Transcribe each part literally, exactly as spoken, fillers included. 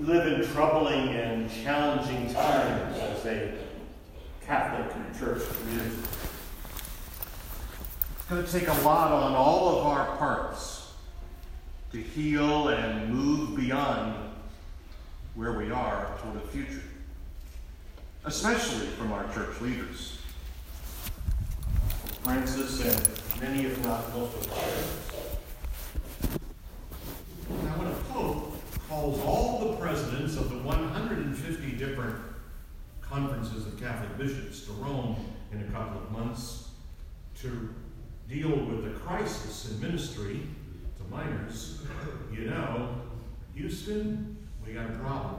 live in troubling and challenging times as a Catholic Church community. It's going to take a lot on all of our parts to heal and move beyond where we are toward the future, especially from our church leaders. Francis and many, if not most of us. Now, when a pope calls all the presidents of the one hundred fifty different conferences of Catholic bishops to Rome in a couple of months to deal with the crisis in ministry to minors, you know, Houston, we got a problem.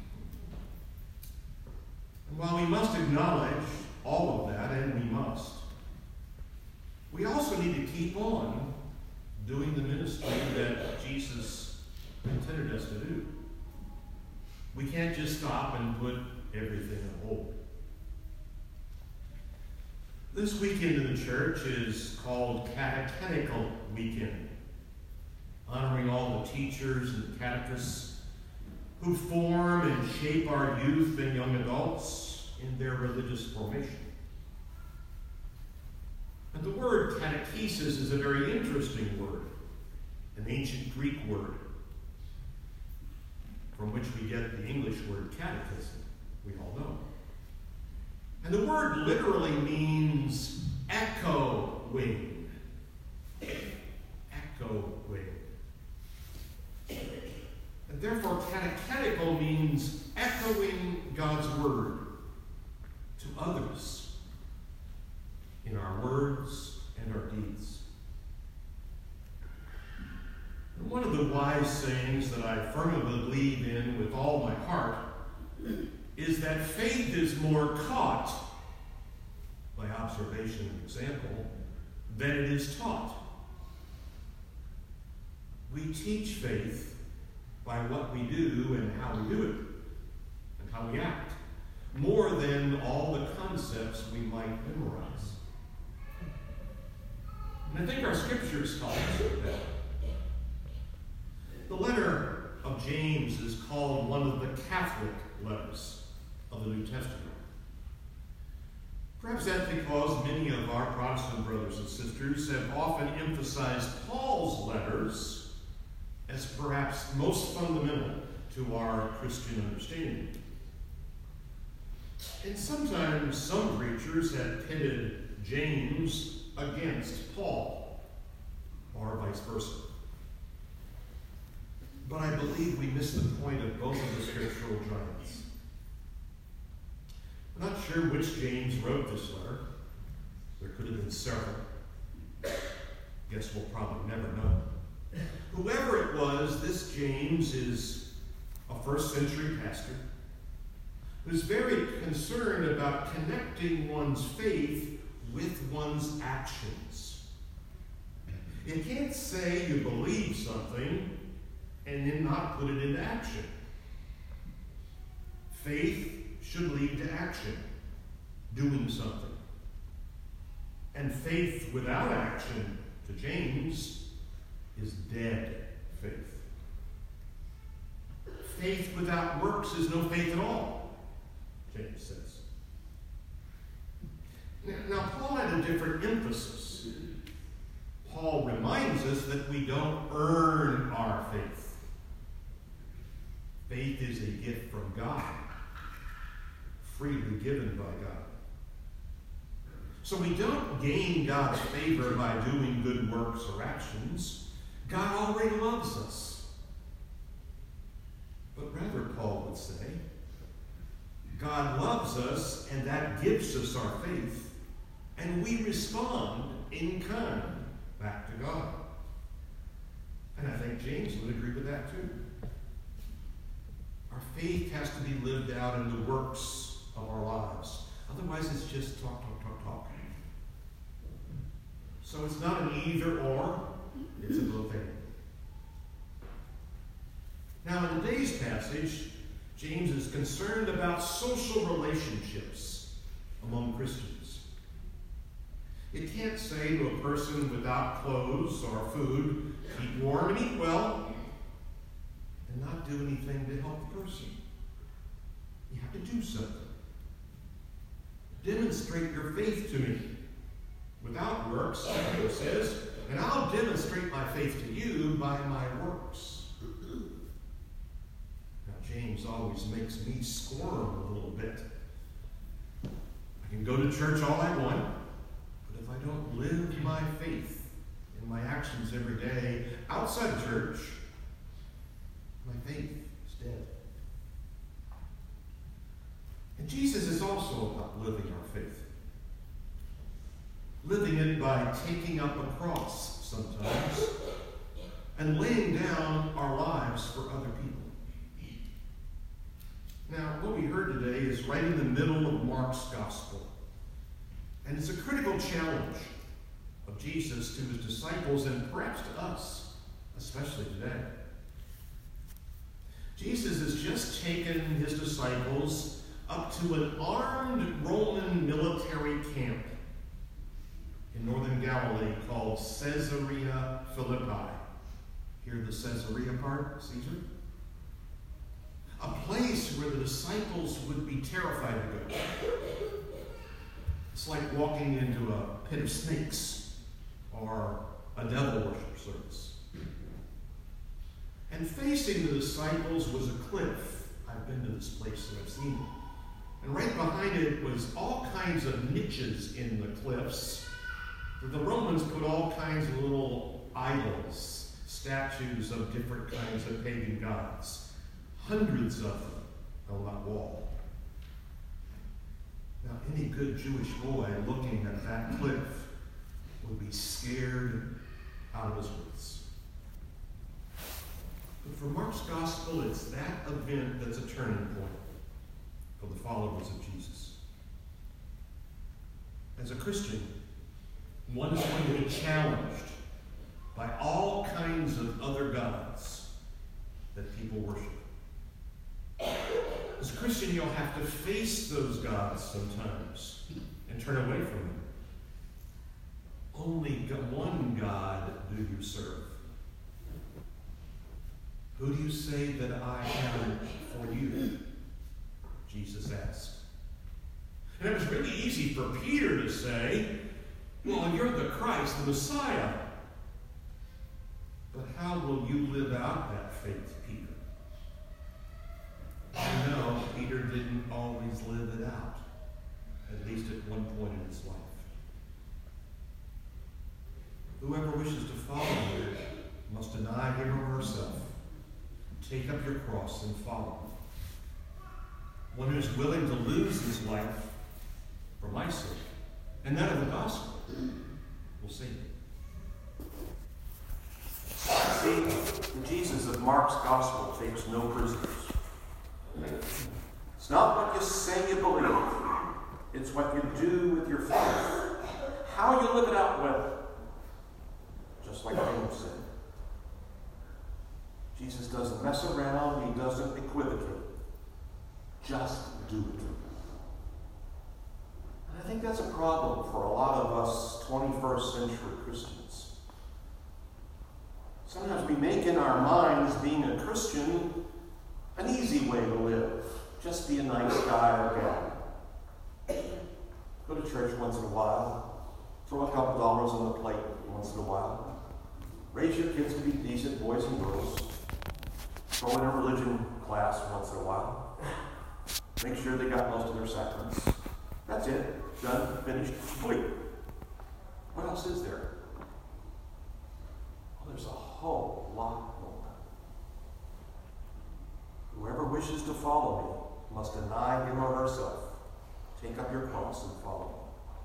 And while we must acknowledge all of that, and we must, we also need to keep on doing the ministry that Jesus intended us to do. We can't just stop and put everything on hold. This weekend in the church is called Catechetical Weekend, honoring all the teachers and catechists who form and shape our youth and young adults in their religious formation. And the word catechesis is a very interesting word, an ancient Greek word, from which we get the English word catechism, we all know. And the word literally means echoing. Echoing. And therefore, catechetical means echoing God's word to others in our words and our deeds. And one of the wise sayings that I firmly believe in with all my heart is that faith is more caught by observation and example than it is taught. We teach faith by what we do and how we do it and how we act, more than all the concepts we might memorize. And I think our scriptures tell us that. The letter of James is called one of the Catholic letters of the New Testament. Perhaps that's because many of our Protestant brothers and sisters have often emphasized Paul's letters as perhaps most fundamental to our Christian understanding. And sometimes some preachers have pitted James against Paul, or vice versa. But I believe we miss the point of both of the scriptural giants. I'm not sure which James wrote this letter. There could have been several. Guess we'll probably never know. Whoever it was, this James is a first century pastor who's very concerned about connecting one's faith with one's actions. You can't say you believe something and then not put it into action. Faith should lead to action, doing something. And faith without action, to James, is dead faith. Faith without works is no faith at all, James says. Now, Paul had a different emphasis. Paul reminds us that we don't earn our faith. Faith is a gift from God, freely given by God. So we don't gain God's favor by doing good works or actions. God already loves us. But rather, Paul would say, God loves us, and that gives us our faith, and we respond in kind back to God. And I think James would agree with that too. Our faith has to be lived out in the works of our lives. Otherwise, it's just talk, talk, talk, talk. So it's not an either or, it's a both and. Now, in today's passage, James is concerned about social relationships among Christians. You can't say to a person without clothes or food, keep warm and eat well, and not do anything to help the person. You have to do something. Demonstrate your faith to me. Without works, Peter says, and I'll demonstrate my faith to you by my works. Now, James always makes me squirm a little bit. I can go to church all I want, but if I don't live my faith in my actions every day outside of church, my faith is dead. And Jesus is also about living our faith. Living it by taking up a cross sometimes and laying down our lives for other people. Now, what we heard today is right in the middle of Mark's gospel. And it's a critical challenge of Jesus to his disciples and perhaps to us, especially today. Jesus has just taken his disciples up to an armed Roman military camp in northern Galilee called Caesarea Philippi. Hear the Caesarea part, Caesar? A place where the disciples would be terrified to go. It's like walking into a pit of snakes or a devil worship service. And facing the disciples was a cliff. I've been to this place and I've seen it. And right behind it was all kinds of niches in the cliffs where the Romans put all kinds of little idols, statues of different kinds of pagan gods. Hundreds of them on that wall. Now, any good Jewish boy looking at that cliff would be scared out of his wits. But for Mark's gospel, it's that event that's a turning point for the followers of Jesus. As a Christian, one is going to be challenged by all kinds of other gods that people worship. As a Christian, you'll have to face those gods sometimes and turn away from them. Only one God do you serve. Who do you say that I am for you? Jesus asked. And it was really easy for Peter to say, well, you're the Christ, the Messiah. But how will you live out that faith, Peter? I know Peter didn't always live it out, at least at one point in his life. Whoever wishes to follow me must deny him or herself, take up your cross and follow me. One who is willing to lose his life for my sake and that of the gospel will save it. See, Jesus of Mark's gospel takes no prisoners. It's not what you say you believe. It's what you do with your faith. How you live it out well. Just like James said. Jesus doesn't mess around. He doesn't equivocate. Just do it. And I think that's a problem for a lot of us twenty-first century Christians. Sometimes we make in our minds being a Christian an easy way to live. Just be a nice guy or gal. Go to church once in a while. Throw a couple dollars on the plate once in a while. Raise your kids to be decent boys and girls. Throw in a religion class once in a while. Make sure they got most of their sacraments. That's it. Done, finished, complete. What else is there? Well, there's a whole lot more. Whoever wishes to follow me must deny him or herself. Take up your cross and follow me.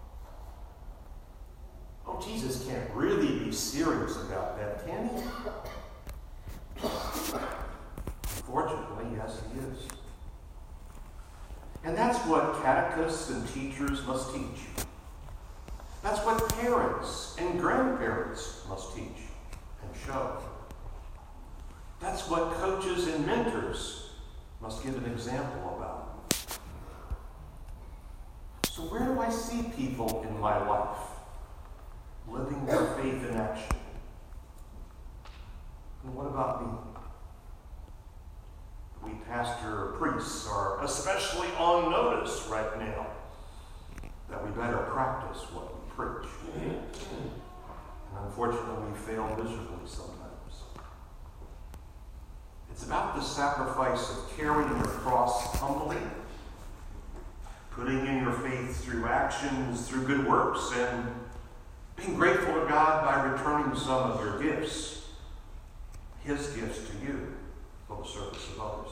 Oh, Jesus can't really be serious about that, can he? Unfortunately, yes, he is. And that's what catechists and teachers must teach. That's what parents and grandparents must teach and show. That's what coaches and mentors must give an example about. So where do I see people in my life living their faith in action? And what about me? pastor or priests are especially on notice right now that we better practice what we preach. And unfortunately, we fail miserably sometimes. It's about the sacrifice of carrying your cross humbly, putting in your faith through actions, through good works, and being grateful to God by returning some of your gifts, His gifts to you, for the service of others.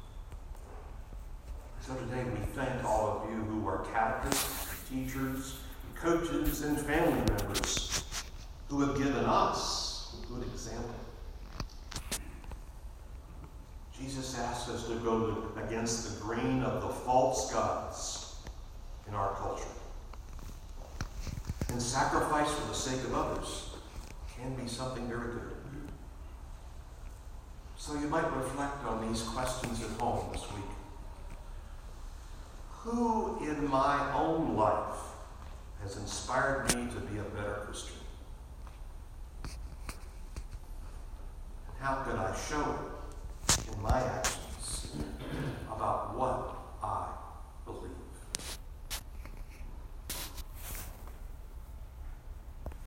So today we thank all of you who are catechists, teachers, coaches, and family members who have given us a good example. Jesus asks us to go against the grain of the false gods in our culture. And sacrifice for the sake of others can be something very good. So you might reflect on these questions at home this week. Who in my own life has inspired me to be a better Christian? And how could I show it